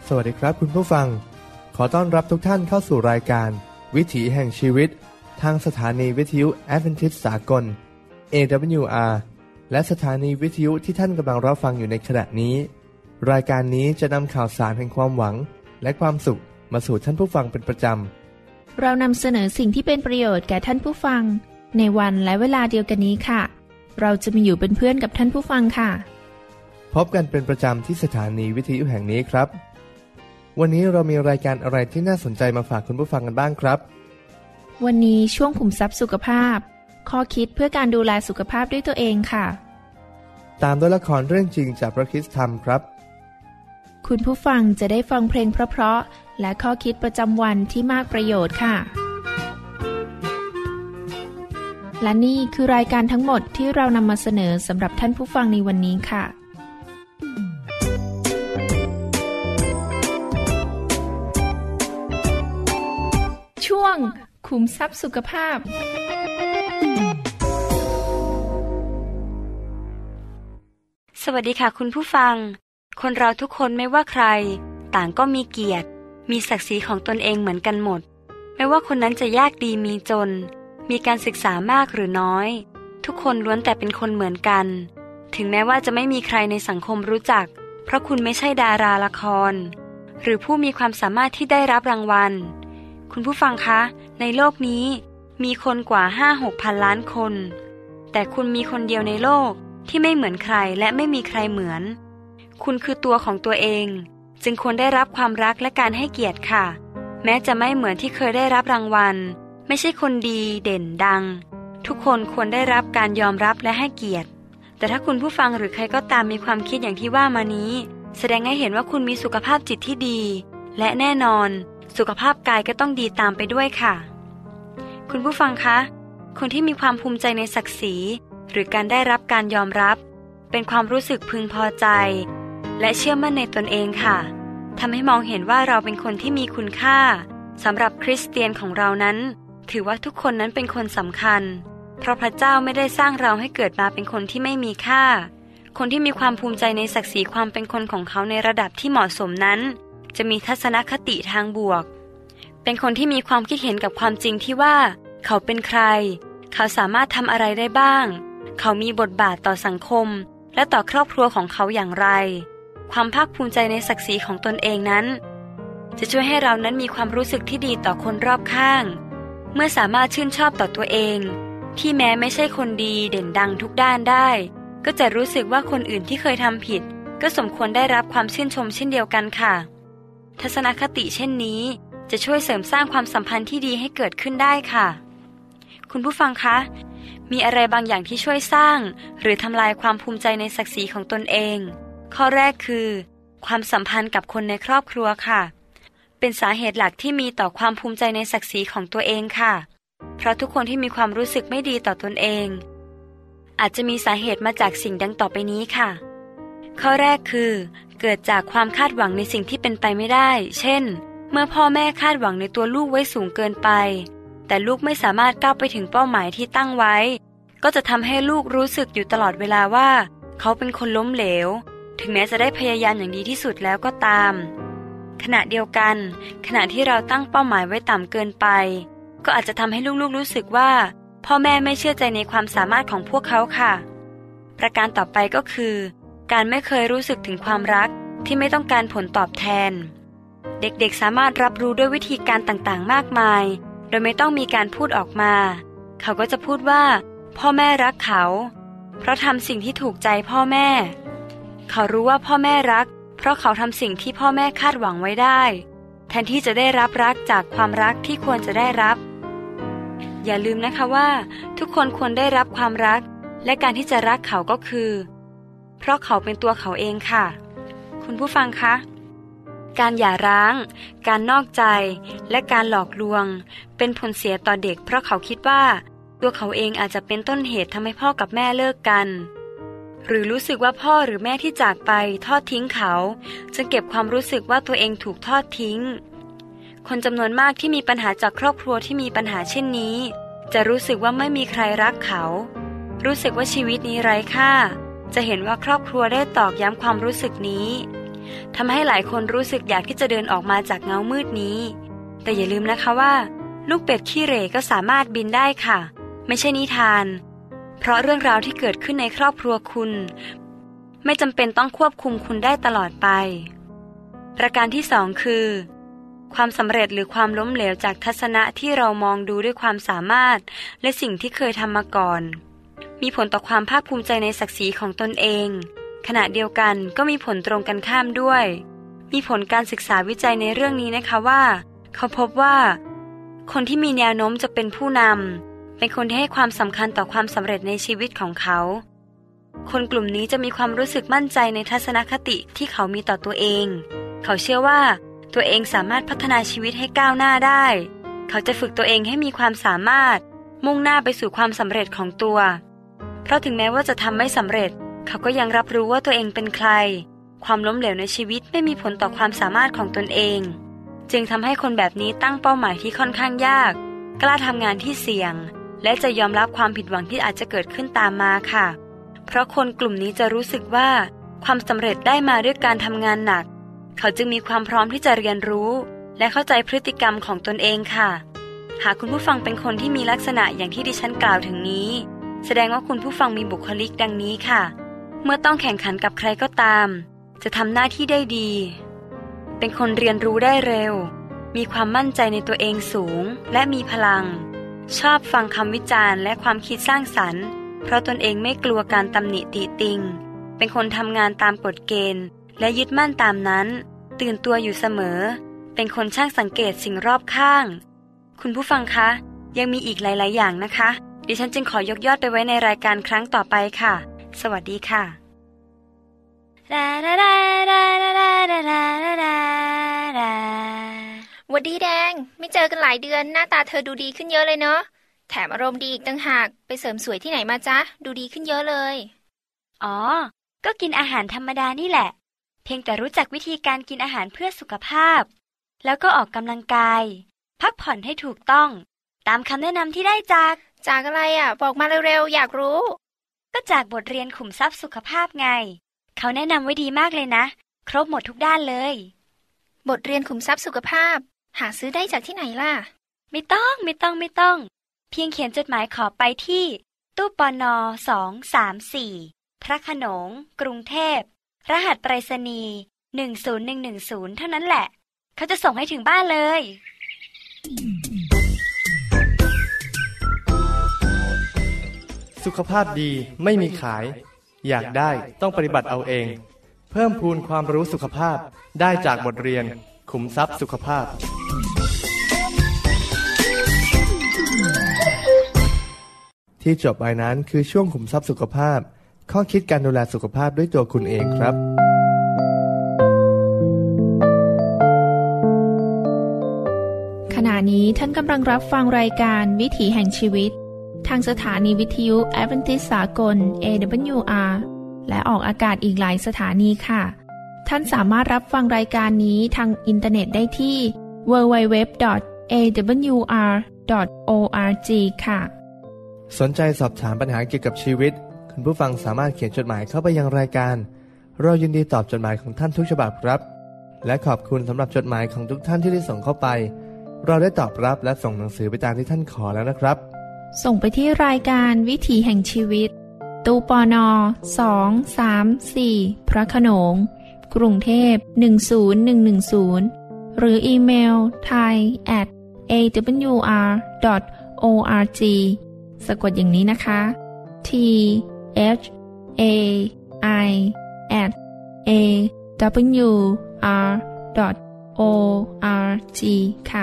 สวัสดีครับคุณผู้ฟังขอต้อนรับทุกท่านเข้าสู่รายการวิถีแห่งชีวิตทางสถานีวิทยุแอดเวนทิสต์สากล AWR และสถานีวิทยุที่ท่านกำลังรับฟังอยู่ในขณะนี้รายการนี้จะนำข่าวสารแห่งความหวังและความสุขมาสู่ท่านผู้ฟังเป็นประจำเรานำเสนอสิ่งที่เป็นประโยชน์แก่ท่านผู้ฟังในวันและเวลาเดียวกันนี้ค่ะเราจะมาอยู่เป็นเพื่อนกับท่านผู้ฟังค่ะพบกันเป็นประจำที่สถานีวิทยุแห่งนี้ครับวันนี้เรามีรายการอะไรที่น่าสนใจมาฝากคุณผู้ฟังกันบ้างครับวันนี้ช่วงขุมทรัพย์สุขภาพข้อคิดเพื่อการดูแลสุขภาพด้วยตัวเองค่ะตามด้วยละครเรื่องจริงจากพระคริสตธรรมครับคุณผู้ฟังจะได้ฟังเพลงเพราะๆและข้อคิดประจำวันที่มากประโยชน์ค่ะและนี่คือรายการทั้งหมดที่เรานำมาเสนอสำหรับท่านผู้ฟังในวันนี้ค่ะช่วงขุมทรัพย์สุขภาพสวัสดีค่ะคุณผู้ฟังคนเราทุกคนไม่ว่าใครต่างก็มีเกียรติมีศักดิ์ศรีของตนเองเหมือนกันหมดไม่ว่าคนนั้นจะยากดีมีจนมีการศึกษามากหรือน้อยทุกคนล้วนแต่เป็นคนเหมือนกันถึงแม้ว่าจะไม่มีใครในสังคมรู้จักเพราะคุณไม่ใช่ดาราละครหรือผู้มีความสามารถที่ได้รับรางวัลคุณผู้ฟังคะในโลกนี้มีคนกว่า 5-6 พันล้านคนแต่คุณมีคนเดียวในโลกที่ไม่เหมือนใครและไม่มีใครเหมือนคุณคือตัวของตัวเองจึงควรได้รับความรักและการให้เกียรติค่ะแม้จะไม่เหมือนที่เคยได้รับรางวัลไม่ใช่คนดีเด่นดังทุกคนควรได้รับการยอมรับและให้เกียรติแต่ถ้าคุณผู้ฟังหรือใครก็ตามมีความคิดอย่างที่ว่ามานี้แสดงให้เห็นว่าคุณมีสุขภาพจิตที่ดีและแน่นอนสุขภาพกายก็ต้องดีตามไปด้วยค่ะคุณผู้ฟังคะคนที่มีความภูมิใจในศักดิ์ศรีหรือการได้รับการยอมรับเป็นความรู้สึกพึงพอใจและเชื่อมั่นในตนเองค่ะทำให้มองเห็นว่าเราเป็นคนที่มีคุณค่าสำหรับคริสเตียนของเรานั้นถือว่าทุกคนนั้นเป็นคนสำคัญเพราะพระเจ้าไม่ได้สร้างเราให้เกิดมาเป็นคนที่ไม่มีค่าคนที่มีความภูมิใจในศักดิ์ศรีความเป็นคนของเขาในระดับที่เหมาะสมนั้นจะมีทัศนคติทางบวกเป็นคนที่มีความคิดเห็นกับความจริงที่ว่าเขาเป็นใครเขาสามารถทำอะไรได้บ้างเขามีบทบาทต่อสังคมและต่อครอบครัวของเขาอย่างไรความภาคภูมิใจในศักดิ์ศรีของตนเองนั้นจะช่วยให้เรานั้นมีความรู้สึกที่ดีต่อคนรอบข้างเมื่อสามารถชื่นชอบต่อตัวเองที่แม้ไม่ใช่คนดีเด่นดังทุกด้านได้ก็จะรู้สึกว่าคนอื่นที่เคยทำผิดก็สมควรได้รับความชื่นชมเช่นเดียวกันค่ะทัศนคติเช่นนี้จะช่วยเสริมสร้างความสัมพันธ์ที่ดีให้เกิดขึ้นได้ค่ะคุณผู้ฟังคะมีอะไรบางอย่างที่ช่วยสร้างหรือทำลายความภูมิใจในศักดิ์ศรีของตนเองข้อแรกคือความสัมพันธ์กับคนในครอบครัวค่ะเป็นสาเหตุหลักที่มีต่อความภูมิใจในศักดิ์ศรีของตัวเองค่ะเพราะทุกคนที่มีความรู้สึกไม่ดีต่อตนเองอาจจะมีสาเหตุมาจากสิ่งดังต่อไปนี้ค่ะข้อแรกคือเกิดจากความคาดหวังในสิ่งที่เป็นไปไม่ได้เช่นเมื่อพ่อแม่คาดหวังในตัวลูกไว้สูงเกินไปแต่ลูกไม่สามารถก้าวไปถึงเป้าหมายที่ตั้งไว้ก็จะทำให้ลูกรู้สึกอยู่ตลอดเวลาว่าเขาเป็นคนล้มเหลวถึงแม้จะได้พยายามอย่างดีที่สุดแล้วก็ตามขณะเดียวกันขณะที่เราตั้งเป้าหมายไว้ต่ำเกินไปก็อาจจะทำให้ลูกๆรู้สึกว่าพ่อแม่ไม่เชื่อใจในความสามารถของพวกเขาค่ะประการต่อไปก็คือการไม่เคยรู้สึกถึงความรักที่ไม่ต้องการผลตอบแทนเด็กๆสามารถรับรู้ด้วยวิธีการต่างๆมากมายโดยไม่ต้องมีการพูดออกมาเขาก็จะพูดว่าพ่อแม่รักเขาเพราะทำสิ่งที่ถูกใจพ่อแม่เขารู้ว่าพ่อแม่รักเพราะเขาทำสิ่งที่พ่อแม่คาดหวังไว้ได้แทนที่จะได้รับรักจากความรักที่ควรจะได้รับอย่าลืมนะคะว่าทุกคนควรได้รับความรักและการที่จะรักเขาก็คือเพราะเขาเป็นตัวเขาเองค่ะคุณผู้ฟังคะการหย่าร้างการนอกใจและการหลอกลวงเป็นผลเสียต่อเด็กเพราะเขาคิดว่าตัวเขาเองอาจจะเป็นต้นเหตุทำให้พ่อกับแม่เลิกกันหรือรู้สึกว่าพ่อหรือแม่ที่จากไปทอดทิ้งเขาจึงเก็บความรู้สึกว่าตัวเองถูกทอดทิ้งคนจำนวนมากที่มีปัญหาจากครอบครัวที่มีปัญหาเช่นนี้จะรู้สึกว่าไม่มีใครรักเขารู้สึกว่าชีวิตนี้ไร้ค่าจะเห็นว่าครอบครัวได้ตอกย้ำความรู้สึกนี้ทำให้หลายคนรู้สึกอยากที่จะเดินออกมาจากเงามืดนี้แต่อย่าลืมนะคะว่าลูกเป็ดขี้เหร่ก็สามารถบินได้ค่ะไม่ใช่นิทานเพราะเรื่องราวที่เกิดขึ้นในครอบครัวคุณไม่จำเป็นต้องควบคุมคุณได้ตลอดไปประการที่2คือความสำเร็จหรือความล้มเหลวจากทัศนะที่เรามองดูด้วยความสามารถและสิ่งที่เคยทำมาก่อนมีผลต่อความภาคภูมิใจในศักดิ์ศรีของตนเองขณะเดียวกันก็มีผลตรงกันข้ามด้วยมีผลการศึกษาวิจัยในเรื่องนี้นะคะว่าเขาพบว่าคนที่มีแนวโน้มจะเป็นผู้นำเป็นคนที่ให้ความสำคัญต่อความสำเร็จในชีวิตของเขาคนกลุ่มนี้จะมีความรู้สึกมั่นใจในทัศนคติที่เขามีต่อตัวเองเขาเชื่อว่าตัวเองสามารถพัฒนาชีวิตให้ก้าวหน้าได้เขาจะฝึกตัวเองให้มีความสามารถมุ่งหน้าไปสู่ความสำเร็จของตัวเพราะถึงแม้ว่าจะทำไม่สำเร็จเขาก็ยังรับรู้ว่าตัวเองเป็นใครความล้มเหลวในชีวิตไม่มีผลต่อความสามารถของตนเองจึงทำให้คนแบบนี้ตั้งเป้าหมายที่ค่อนข้างยากกล้าทำงานที่เสี่ยงและจะยอมรับความผิดหวังที่อาจจะเกิดขึ้นตามมาค่ะเพราะคนกลุ่มนี้จะรู้สึกว่าความสำเร็จได้มาด้วยการทำงานหนักเขาจึงมีความพร้อมที่จะเรียนรู้และเข้าใจพฤติกรรมของตนเองค่ะหากคุณผู้ฟังเป็นคนที่มีลักษณะอย่างที่ดิฉันกล่าวถึงนี้แสดงว่าคุณผู้ฟังมีบุคลิกดังนี้ค่ะเมื่อต้องแข่งขันกับใครก็ตามจะทำหน้าที่ได้ดีเป็นคนเรียนรู้ได้เร็วมีความมั่นใจในตัวเองสูงและมีพลังชอบฟังคำวิจารณ์และความคิดสร้างสรรค์เพราะตนเองไม่กลัวการตำหนิติติงเป็นคนทำงานตามกฎเกณฑ์และยึดมั่นตามนั้นตื่นตัวอยู่เสมอเป็นคนช่างสังเกตสิ่งรอบข้างคุณผู้ฟังคะยังมีอีกหลายๆอย่างนะคะดิฉันจึงขอยกยอดไปไว้ในรายการครั้งต่อไปค่ะสวัสดีค่ะหวัดดีแดงไม่เจอกันหลายเดือนหน้าตาเธอดูดีขึ้นเยอะเลยเนาะแถมอารมณ์ดีอีกต่างหากไปเสริมสวยที่ไหนมาจ๊ะดูดีขึ้นเยอะเลยอ๋อก็กินอาหารธรรมดานี่แหละเพียงแต่รู้จักวิธีการกินอาหารเพื่อสุขภาพแล้วก็ออกกำลังกายพักผ่อนให้ถูกต้องตามคำแนะนำที่ได้จากอะไรบอกมาเร็วๆอยากรู้ก็จากบทเรียนขุมทรัพย์สุขภาพไงเขาแนะนำไว้ดีมากเลยนะครบหมดทุกด้านเลยบทเรียนขุมทรัพย์สุขภาพหาซื้อได้จากที่ไหนล่ะไม่ต้องเพียงเขียนจดหมายขอไปที่ตู้ปน234พระโขนงกรุงเทพรหัสไปรษณีย์10110เท่านั้นแหละเขาจะส่งให้ถึงบ้านเลยสุขภาพดีไม่มีขายอยากได้ต้องปฏิบัติเอาเองเพิ่มพูนความรู้สุขภาพได้จากบทเรียนขุมทรัพย์สุขภาพที่จบไปนั้นคือช่วงขุมทรัพย์สุขภาพข้อคิดการดูแลสุขภาพด้วยตัวคุณเองครับขณะนี้ท่านกำลังรับฟังรายการวิถีแห่งชีวิตทางสถานีวิทยุแอดเวนทิสต์สากล AWR และออกอากาศอีกหลายสถานีค่ะท่านสามารถรับฟังรายการนี้ทางอินเทอร์เน็ตได้ที่ www.awr.org ค่ะสนใจสอบถามปัญหาเกี่ยวกับชีวิตคุณผู้ฟังสามารถเขียนจดหมายเข้าไปยังรายการเรายินดีตอบจดหมายของท่านทุกฉบับครับและขอบคุณสำหรับจดหมายของทุกท่านที่ได้ส่งเข้าไปเราได้ตอบรับและส่งหนังสือไปตามที่ท่านขอแล้วนะครับส่งไปที่รายการวิถีแห่งชีวิตตู้ปน234พระโขนงกรุงเทพ10110หรืออีเมล thai@awr.org สะกดอย่างนี้นะคะ thai@awr.org ค่ะ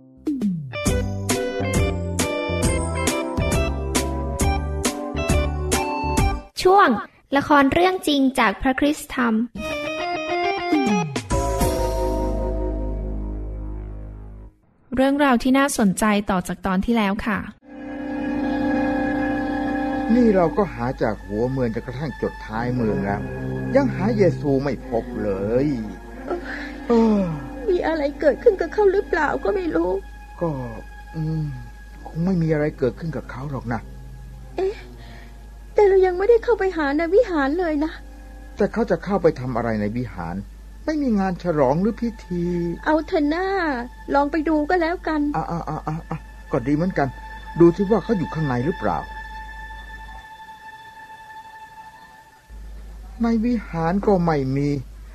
ช่วงละครเรื่องจริงจากพระคริสตธรรมเรื่องราวที่น่าสนใจต่อจากตอนที่แล้วค่ะนี่เราก็หาจากหัวเมืองจนกระทั่งจดท้ายเมืองแล้วยังหาเยซูไม่พบเลยมีอะไรเกิดขึ้นกับเขาหรือเปล่าก็ไม่รู้ก็คงไม่มีอะไรเกิดขึ้นกับเขาหรอกนะแต่เรายังไม่ได้เข้าไปหาในวิหารเลยนะแต่เขาจะเข้าไปทำอะไรในวิหารไม่มีงานฉลองหรือพิธีเอาเถอะหน้าลองไปดูก็แล้วกันก็ดีเหมือนกันดูสิว่าเขาอยู่ข้างในหรือเปล่าในวิหารก็ไม่มี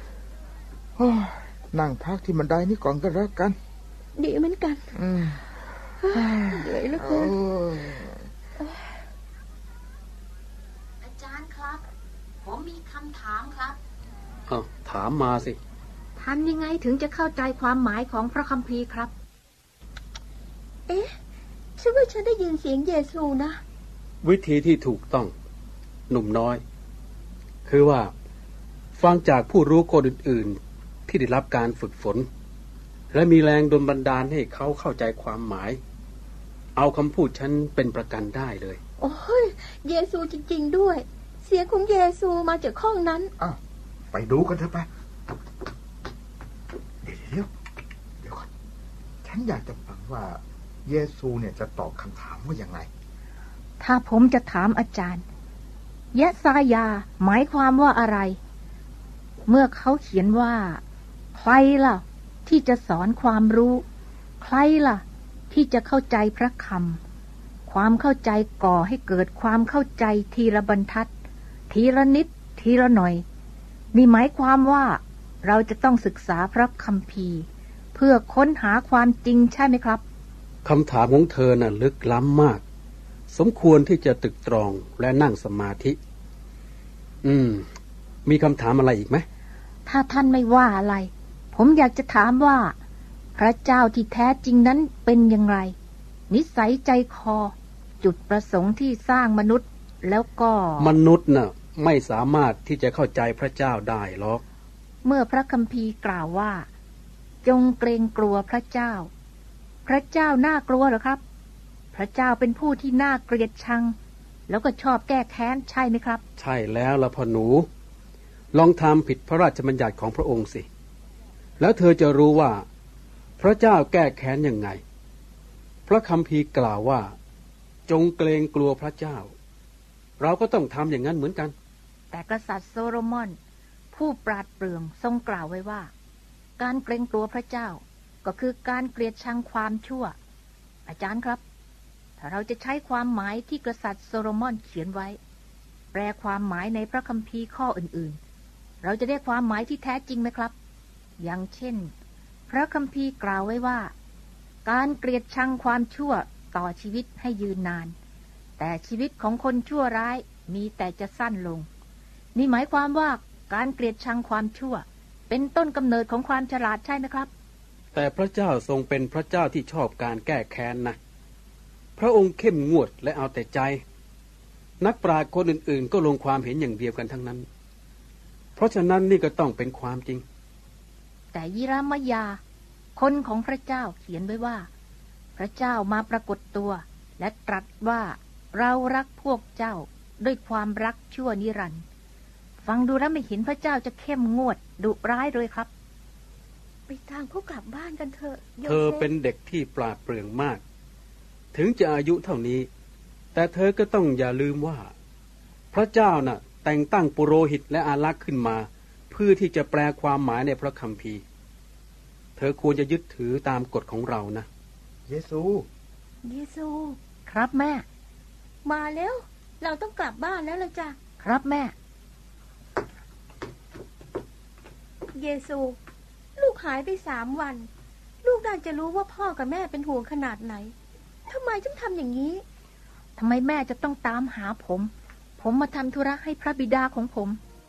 นั่งพักที่บันไดนี่ก่อนก็แล้วกันดีเหมือนกันเหนื่อยเหลือเกินอาจารย์ครับผมมีคำถามครับถามมาสิทำยังไงถึงจะเข้าใจความหมายของพระคัมภีร์ครับฉันว่าฉันได้ยินเสียงเยซูนะวิธีที่ถูกต้องหนุ่มน้อยคือว่าฟังจากผู้รู้คนอื่นๆที่ได้รับการฝึกฝนและมีแรงดลบันดาลให้เขาเข้าใจความหมายเอาคำพูดฉันเป็นประกันได้เลยโอ้ยเยซูจริงๆด้วยเสียงของเยซูมาจากห้องนั้นไปดูกันเถอะไปเดี๋ยวก่อนฉันอยากจะฟังว่าเยซูเนี่ยจะตอบคำถามว่าอย่างไรถ้าผมจะถามอาจารย์ยะซายาหมายความว่าอะไรเมื่อเขาเขียนว่าใครล่ะที่จะสอนความรู้ใครล่ะที่จะเข้าใจพระคำความเข้าใจก่อให้เกิดความเข้าใจทีละบรรทัดทีละนิดทีละหน่อยนี่หมายความว่าเราจะต้องศึกษาพระคัมภีร์เพื่อค้นหาความจริงใช่ไหมครับคำถามของเธอน่ะลึกล้ำมากสมควรที่จะตรึกตรองและนั่งสมาธิมีคำถามอะไรอีกไหมถ้าท่านไม่ว่าอะไรผมอยากจะถามว่าพระเจ้าที่แท้จริงนั้นเป็นอย่างไรนิสัยใจคอจุดประสงค์ที่สร้างมนุษย์แล้วก็มนุษย์น่ะไม่สามารถที่จะเข้าใจพระเจ้าได้หรอกเมื่อพระคัมภีร์กล่าวว่าจงเกรงกลัวพระเจ้าพระเจ้าน่ากลัวเหรอครับพระเจ้าเป็นผู้ที่น่าเกลียดชังแล้วก็ชอบแก้แค้นใช่ไหมครับใช่แล้วล่ะพ่อหนูลองทำผิดพระราชบัญญัติของพระองค์สิแล้วเธอจะรู้ว่าพระเจ้าแก้แค้นยังไงพระคัมภีร์กล่าวว่าจงเกรงกลัวพระเจ้าเราก็ต้องทำอย่างนั้นเหมือนกันแต่กษัตริย์โซโลมอนผู้ปราดเปรื่องทรงกล่าวไว้ว่าการเกรงกลัวพระเจ้าก็คือการเกลียดชังความชั่วอาจารย์ครับถ้าเราจะใช้ความหมายที่กษัตริย์โซโลมอนเขียนไว้แปลความหมายในพระคัมภีร์ข้ออื่นๆเราจะได้ความหมายที่แท้จริงไหมครับอย่างเช่นพระคัมภีร์กล่าวไว้ว่าการเกลียดชังความชั่วต่อชีวิตให้ยืนนานแต่ชีวิตของคนชั่วร้ายมีแต่จะสั้นลงนี่หมายความว่าการเกลียดชังความชั่วเป็นต้นกำเนิดของความฉลาดใช่ไหมครับแต่พระเจ้าทรงเป็นพระเจ้าที่ชอบการแก้แค้นนะพระองค์เข้มงวดและเอาแต่ใจนักปราชญ์คนอื่นๆก็ลงความเห็นอย่างเดียวกันทั้งนั้นเพราะฉะนั้นนี่ก็ต้องเป็นความจริงแต่ยิรมยาคนของพระเจ้าเขียนไว้ว่าพระเจ้ามาปรากฏตัวและตรัสว่าเรารักพวกเจ้าด้วยความรักชั่วนิรันดร์ฟังดูแล้วไม่เห็นพระเจ้าจะเข้มงวดดุร้ายเลยครับไปทางพวกกลับบ้านกันเถอะเธอเป็นเด็กที่ปราดเปรื่องมากถึงจะอายุเท่านี้แต่เธอก็ต้องอย่าลืมว่าพระเจ้าน่ะแต่งตั้งปุโรหิตและอารักษ์ขึ้นมาเพื่อที่จะแปลความหมายในพระคัมภีร์เธอควรจะยึดถือตามกฎของเรานะเยซูครับแม่มาแล้วเราต้องกลับบ้านแล้วล่ะจ้ะครับแม่เยซูลูกหายไป3 วันลูกน่าจะรู้ว่าพ่อกับแม่เป็นห่วงขนาดไหนทำไมจึงทำอย่างนี้ทำไมแม่จะต้องตามหาผมมาทำธุระให้พระบิดาของผม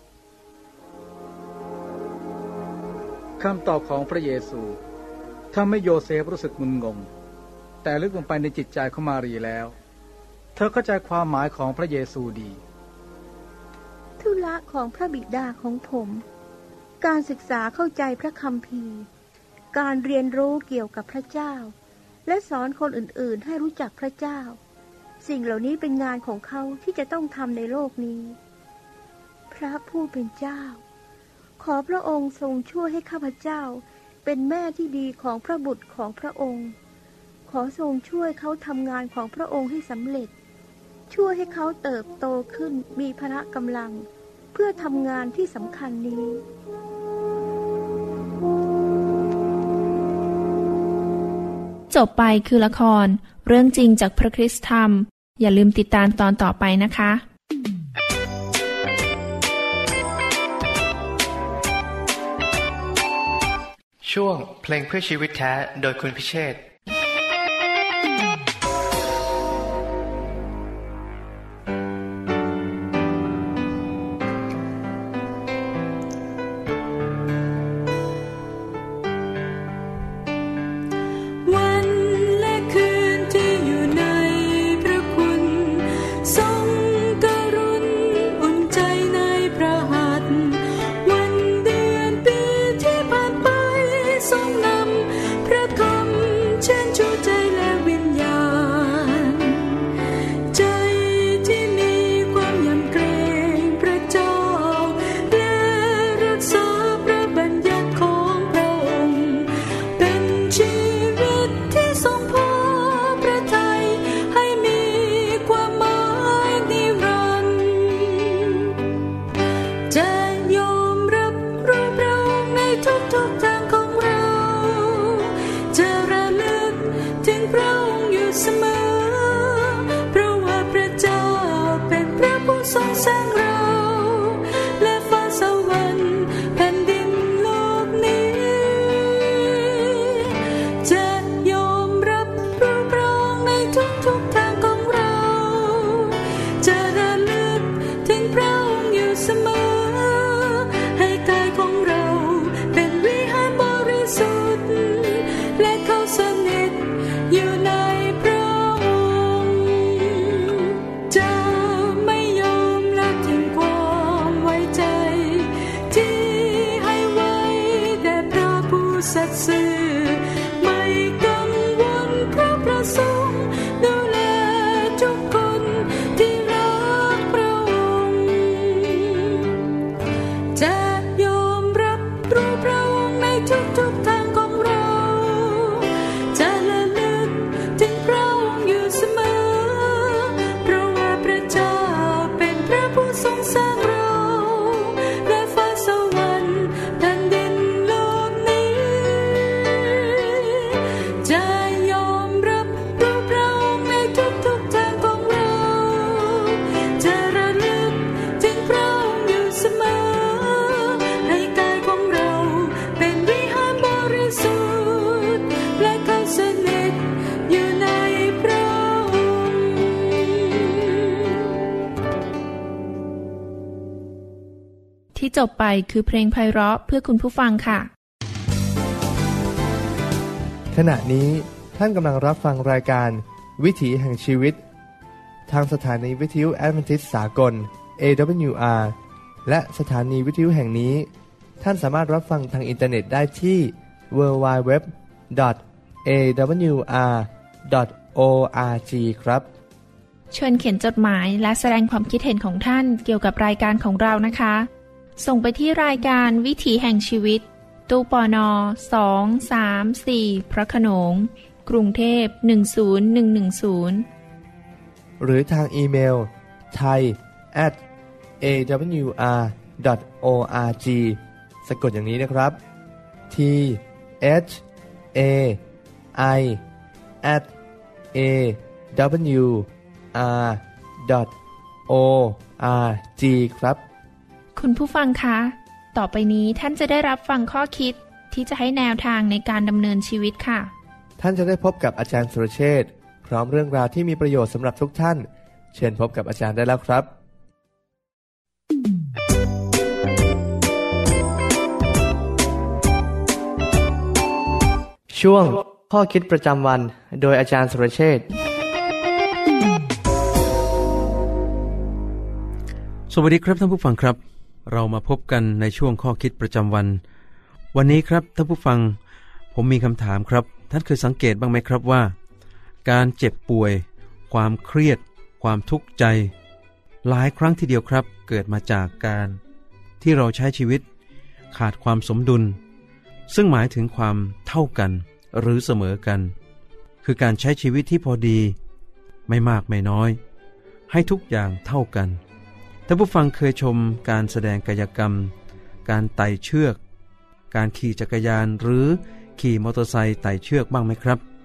คำตอบของพระเยซูทำให้โยเซฟรู้สึกมึนงงแต่ลึกลงไปในจิตใจของมารีแล้วเธอเข้าใจความหมายของพระเยซูดีธุระของพระบิดาของผมการศึกษาเข้าใจพระคัมภีร์การเรียนรู้เกี่ยวกับพระเจ้าและสอนคนอื่นๆให้รู้จักพระเจ้าสิ่งเหล่านี้เป็นงานของเขาที่จะต้องทำในโลกนี้พระผู้เป็นเจ้าขอพระองค์ทรงช่วยให้ข้าพเจ้าเป็นแม่ที่ดีของพระบุตรของพระองค์ขอทรงช่วยเขาทำงานของพระองค์ให้สำเร็จช่วยให้เขาเติบโตขึ้นมีพละกำลังเพื่อทำงานที่สำคัญนี้จบไปคือละครเรื่องจริงจากพระคริสตธรรมอย่าลืมติดตามตอนต่อไปนะคะช่วงเพลงเพื่อชีวิตแท้โดยคุณพิเชษฐ์ที่จบไปคือเพลงไพเราะเพื่อคุณผู้ฟังค่ะขณะนี้ท่านกำลังรับฟังรายการวิถีแห่งชีวิตทางสถานีวิทยุแอดเวนทิสต์สากล AWR และสถานีวิทยุแห่งนี้ท่านสามารถรับฟังทางอินเทอร์เน็ตได้ที่ www.awr.org ครับเชิญเขียนจดหมายและแสดงความคิดเห็นของท่านเกี่ยวกับรายการของเรานะคะส่งไปที่รายการวิถีแห่งชีวิตตู้ปน234พระโขนงกรุงเทพ10110 หรือทางอีเมล thai@awr.org สะกดอย่างนี้นะครับ thai@awr.org ครับคุณผู้ฟังคะต่อไปนี้ท่านจะได้รับฟังข้อคิดที่จะให้แนวทางในการดำเนินชีวิตค่ะท่านจะได้พบกับอาจารย์สุรเชษฐ์พร้อมเรื่องราวที่มีประโยชน์สำหรับทุกท่านเชิญพบกับอาจารย์ได้แล้วครับช่วงข้อคิดประจำวันโดยอาจารย์สุรเชษฐ์สวัสดีครับท่านผู้ฟังครับเรามาพบกันในช่วงข้อคิดประจำวันวันนี้ครับท่านผู้ฟังผมมีคำถามครับท่านเคยสังเกตบ้างไหมครับว่าการเจ็บป่วยความเครียดความทุกข์ใจหลายครั้งทีเดียวครับเกิดมาจากการที่เราใช้ชีวิตขาดความสมดุลซึ่งหมายถึงความเท่ากันหรือเสมอกันคือการใช้ชีวิตที่พอดีไม่มากไม่น้อยให้ทุกอย่างเท่ากันท่านผู้ฟังเคยชมการแสดงกายกรรมการไต่เชือกการขี่จักรยานหรือขี่มอเตอร์ไซค์ไต่เชือกบ้างไหมครับ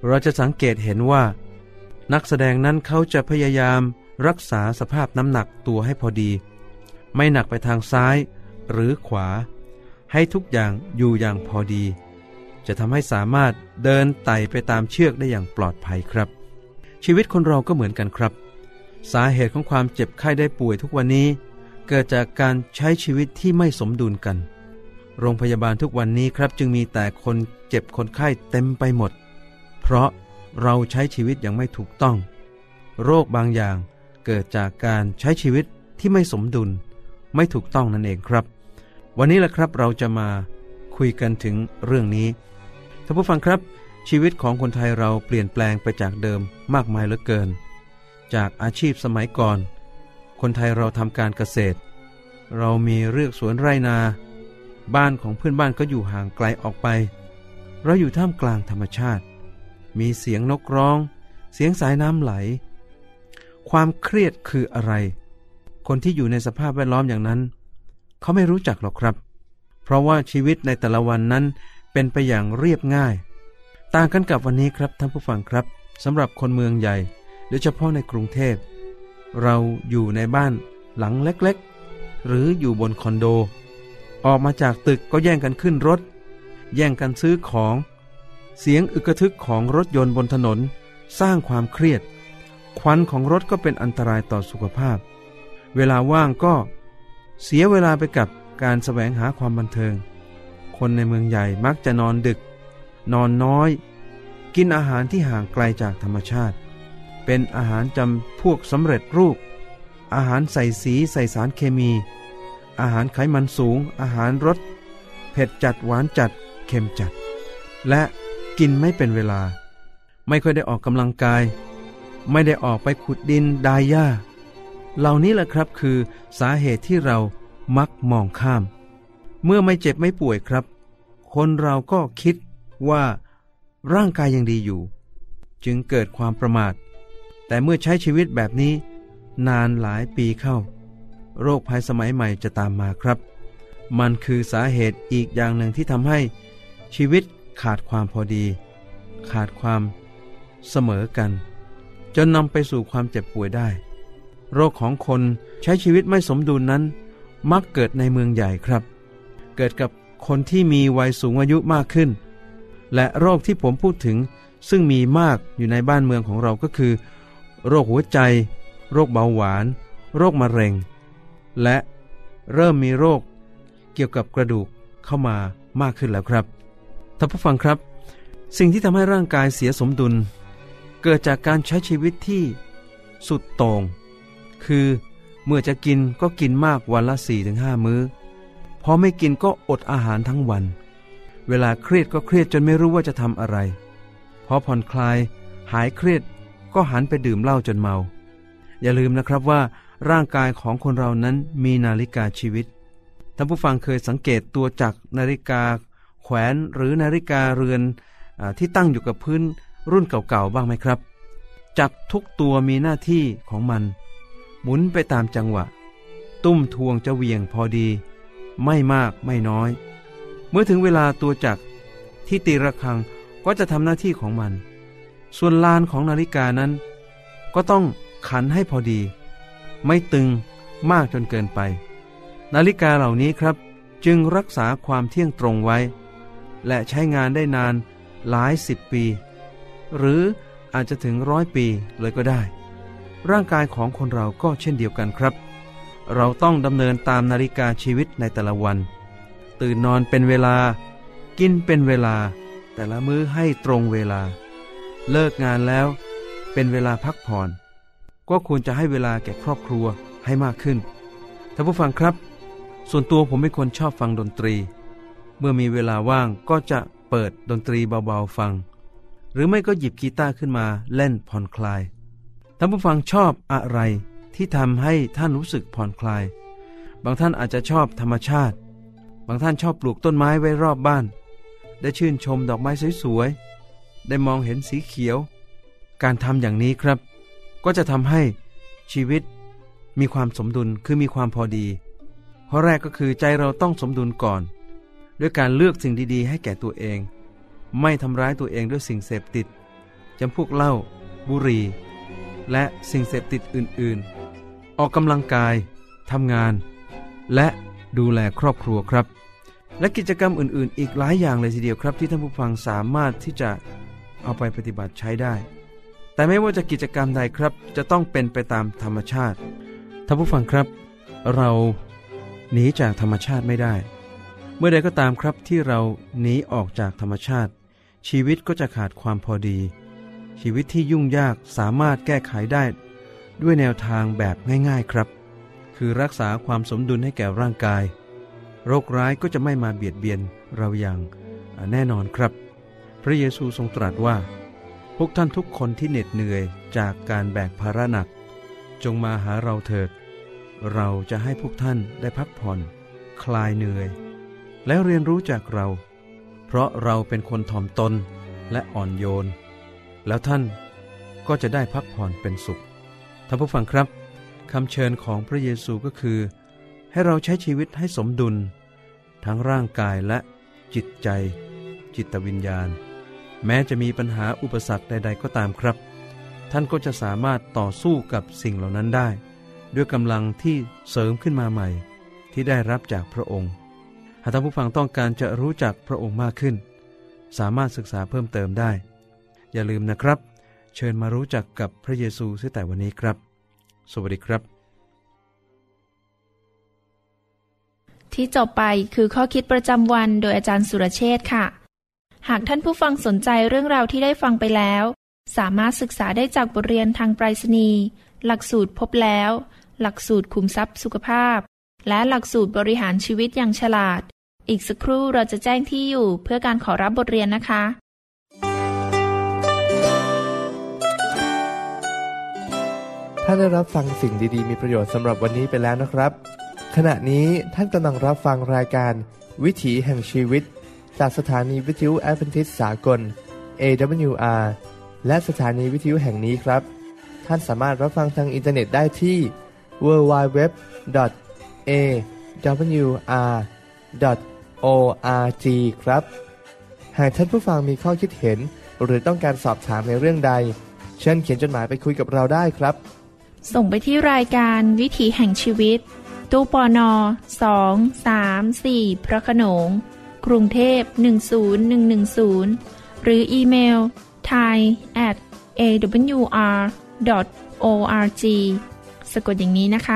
เราจะสังเกตเห็นว่านักแสดงนั้นเขาจะพยายามรักษาสภาพน้ำหนักตัวให้พอดีไม่หนักไปทางซ้ายหรือขวาให้ทุกอย่างอยู่อย่างพอดีจะทำให้สามารถเดินไต่ไปตามเชือกได้อย่างปลอดภัยครับชีวิตคนเราก็เหมือนกันครับสาเหตุของความเจ็บไข้ได้ป่วยทุกวันนี้เกิดจากการใช้ชีวิตที่ไม่สมดุลกันโรงพยาบาลทุกวันนี้ครับจึงมีแต่คนเจ็บคนไข้เต็มไปหมดเพราะเราใช้ชีวิตอย่างไม่ถูกต้องโรคบางอย่างเกิดจากการใช้ชีวิตที่ไม่สมดุลไม่ถูกต้องนั่นเองครับวันนี้แหละครับเราจะมาคุยกันถึงเรื่องนี้ท่านผู้ฟังครับชีวิตของคนไทยเราเปลี่ยนแปลงไปจากเดิมมากมายเหลือเกินจากอาชีพสมัยก่อนคนไทยเราทำการเกษตรเรามีเรือกสวนไร่นาบ้านของเพื่อนบ้านก็อยู่ห่างไกลออกไปเราอยู่ท่ามกลางธรรมชาติมีเสียงนกร้องเสียงสายน้ำไหลความเครียดคืออะไรคนที่อยู่ในสภาพแวดล้อมอย่างนั้นเขาไม่รู้จักหรอกครับเพราะว่าชีวิตในแต่ละวันนั้นเป็นไปอย่างเรียบง่ายต่างกันกับวันนี้ครับท่านผู้ฟังครับสำหรับคนเมืองใหญ่โดยเฉพาะในกรุงเทพเราอยู่ในบ้านหลังเล็กๆหรืออยู่บนคอนโดออกมาจากตึกก็แย่งกันขึ้นรถแย่งกันซื้อของเสียงอึกกระทึกของรถยนต์บนถนนสร้างความเครียดควันของรถก็เป็นอันตรายต่อสุขภาพเวลาว่างก็เสียเวลาไปกับการแสวงหาความบันเทิงคนในเมืองใหญ่มักจะนอนดึกนอนน้อยกินอาหารที่ห่างไกลจากธรรมชาติเป็นอาหารจำพวกสำเร็จรูปอาหารใส่สีใส่สารเคมีอาหารไขมันสูงอาหารรสเผ็ดจัดหวานจัดเค็มจัดและกินไม่เป็นเวลาไม่ค่อยได้ออกกำลังกายไม่ได้ออกไปขุดดินดายหญ้าเหล่านี้แหละครับคือสาเหตุที่เรามักมองข้ามเมื่อไม่เจ็บไม่ป่วยครับคนเราก็คิดว่าร่างกายยังดีอยู่จึงเกิดความประมาทแต่เมื่อใช้ชีวิตแบบนี้นานหลายปีเข้าโรคภัยสมัยใหม่จะตามมาครับมันคือสาเหตุอีกอย่างหนึ่งที่ทำให้ชีวิตขาดความพอดีขาดความเสมอกันจนนำไปสู่ความเจ็บป่วยได้โรคของคนใช้ชีวิตไม่สมดุลนั้นมักเกิดในเมืองใหญ่ครับเกิดกับคนที่มีวัยสูงอายุมากขึ้นและโรคที่ผมพูดถึงซึ่งมีมากอยู่ในบ้านเมืองของเราก็คือโรคหัวใจโรคเบาหวานโรคมะเร็งและเริ่มมีโรคเกี่ยวกับกระดูกเข้ามามากขึ้นแล้วครับท่านผู้ฟังครับสิ่งที่ทำให้ร่างกายเสียสมดุลเกิดจากการใช้ชีวิตที่สุดโต่งคือเมื่อจะกินก็กินมากวันละ 4-5 มื้อพอไม่กินก็อดอาหารทั้งวันเวลาเครียดก็เครียดจนไม่รู้ว่าจะทำอะไรพอผ่อนคลายหายเครียดก็หันไปดื่มเหล้าจนเมาอย่าลืมนะครับว่าร่างกายของคนเรานั้นมีนาฬิกาชีวิตท่านผู้ฟังเคยสังเกตตัวจักรนาฬิกาแขวนหรือนาฬิกาเรือนที่ตั้งอยู่กับพื้นรุ่นเก่าๆบ้างไหมครับจักรทุกตัวมีหน้าที่ของมันหมุนไปตามจังหวะตุ้มทวงจะเหวี่ยงพอดีไม่มากไม่น้อยเมื่อถึงเวลาตัวจักรที่ตีระฆังก็จะทำหน้าที่ของมันส่วนลานของนาฬิกานั้นก็ต้องขันให้พอดีไม่ตึงมากจนเกินไปนาฬิกาเหล่านี้ครับจึงรักษาความเที่ยงตรงไว้และใช้งานได้นานหลาย10 ปีหรืออาจจะถึง100 ปีเลยก็ได้ร่างกายของคนเราก็เช่นเดียวกันครับเราต้องดำเนินตามนาฬิกาชีวิตในแต่ละวันตื่นนอนเป็นเวลากินเป็นเวลาแต่ละมื้อให้ตรงเวลาเลิกงานแล้วเป็นเวลาพักผ่อนก็ควรจะให้เวลาแก่ครอบครัวให้มากขึ้นท่านผู้ฟังครับส่วนตัวผมเป็นคนชอบฟังดนตรีเมื่อมีเวลาว่างก็จะเปิดดนตรีเบาๆฟังหรือไม่ก็หยิบกีตาร์ขึ้นมาเล่นผ่อนคลายท่านผู้ฟังชอบอะไรที่ทำให้ท่านรู้สึกผ่อนคลายบางท่านอาจจะชอบธรรมชาติบางท่านชอบปลูกต้นไม้ไว้รอบบ้านได้ชื่นชมดอกไม้สวยๆได้มองเห็นสีเขียวการทำอย่างนี้ครับก็จะทำให้ชีวิตมีความสมดุลคือมีความพอดีข้อแรกก็คือใจเราต้องสมดุลก่อนด้วยการเลือกสิ่งดีๆให้แก่ตัวเองไม่ทำร้ายตัวเองด้วยสิ่งเสพติดจำพวกเหล้าบุหรี่และสิ่งเสพติดอื่นๆออกกำลังกายทำงานและดูแลครอบครัวครับและกิจกรรมอื่นๆอีกหลายอย่างเลยทีเดียวครับที่ท่านผู้ฟังสามารถที่จะเอาไปปฏิบัติใช้ได้แต่ไม่ว่าจะกิจกรรมใดครับจะต้องเป็นไปตามธรรมชาติท่านผู้ฟังครับเราหนีจากธรรมชาติไม่ได้เมื่อใดก็ตามครับที่เราหนีออกจากธรรมชาติชีวิตก็จะขาดความพอดีชีวิตที่ยุ่งยากสามารถแก้ไขได้ด้วยแนวทางแบบง่ายๆครับคือรักษาความสมดุลให้แก่ร่างกายโรคร้ายก็จะไม่มาเบียดเบียนเราอย่างแน่นอนครับพระเยซูทรงตรัสว่าพวกท่านทุกคนที่เหน็ดเหนื่อยจากการแบกภาระหนักจงมาหาเราเถิดเราจะให้พวกท่านได้พักผ่อนคลายเหนื่อยแล้วเรียนรู้จากเราเพราะเราเป็นคนถ่อมตนและอ่อนโยนแล้วท่านก็จะได้พักผ่อนเป็นสุขท่านผู้ฟังครับคำเชิญของพระเยซูก็คือให้เราใช้ชีวิตให้สมดุลทั้งร่างกายและจิตใจจิตวิญญาณแม้จะมีปัญหาอุปสรรคใดๆก็ตามครับท่านก็จะสามารถต่อสู้กับสิ่งเหล่านั้นได้ด้วยกำลังที่เสริมขึ้นมาใหม่ที่ได้รับจากพระองค์หากท่านผู้ฟังต้องการจะรู้จักพระองค์มากขึ้นสามารถศึกษาเพิ่มเติมได้อย่าลืมนะครับเชิญมารู้จักกับพระเยซูเสียแต่วันนี้ครับสวัสดีครับที่จบไปคือข้อคิดประจำวันโดยอาจารย์สุรเชษฐ์ค่ะหากท่านผู้ฟังสนใจเรื่องราวที่ได้ฟังไปแล้วสามารถศึกษาได้จากบทเรียนทางไปรษณีย์หลักสูตรพบแล้วหลักสูตรขุมทรัพย์สุขภาพและหลักสูตรบริหารชีวิตอย่างฉลาดอีกสักครู่เราจะแจ้งที่อยู่เพื่อการขอรับบทเรียนนะคะท่านได้รับฟังสิ่งดีๆมีประโยชน์สำหรับวันนี้ไปแล้วนะครับขณะนี้ท่านกำลังรับฟังรายการวิถีแห่งชีวิตจากสถานีวิทยุแอดเวนทิสต์สากล AWR และสถานีวิทยุแห่งนี้ครับท่านสามารถรับฟังทางอินเทอร์เน็ตได้ที่ www.awr.org ครับหากท่านผู้ฟังมีข้อคิดเห็นหรือต้องการสอบถามในเรื่องใดเชิญเขียนจดหมายไปคุยกับเราได้ครับส่งไปที่รายการวิถีแห่งชีวิตตู้ปน234พระโขนงกรุงเทพ10110หรืออีเมล thai@awr.org สะกดอย่างนี้นะคะ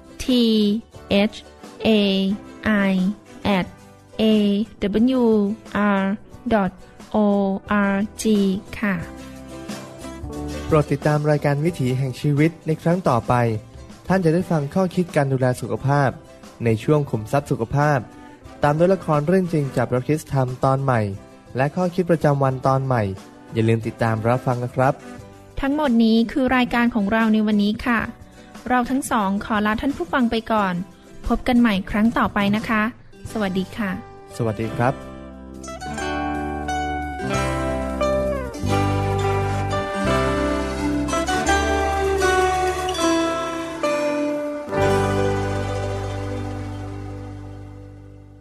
thai@awr.org ค่ะโปรดติดตามรายการวิถีแห่งชีวิตในครั้งต่อไปท่านจะได้ฟังข้อคิดการดูแลสุขภาพในช่วงขุมทรัพย์สุขภาพตามด้วยละครเรื่องจริงจากพระคริสต์ธรรมตอนใหม่และข้อคิดประจำวันตอนใหม่อย่าลืมติดตามรับฟังนะครับทั้งหมดนี้คือรายการของเราในวันนี้ค่ะเราทั้งสองขอลาท่านผู้ฟังไปก่อนพบกันใหม่ครั้งต่อไปนะคะสวัสดีค่ะสวัสดีครับ